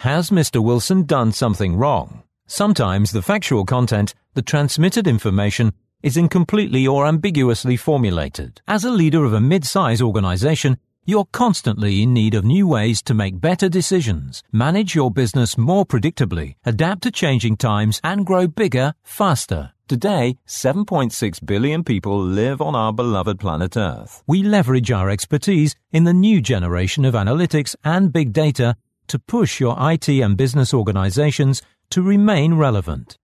Has Mr. Wilson done something wrong? Sometimes the factual content, the transmitted information, is incompletely or ambiguously formulated. As a leader of a mid-size organization, you're constantly in need of new ways to make better decisions, manage your business more predictably, adapt to changing times, and grow bigger, faster. Today, 7.6 billion people live on our beloved planet Earth. We leverage our expertise in the new generation of analytics and big data to push your IT and business organizations to remain relevant.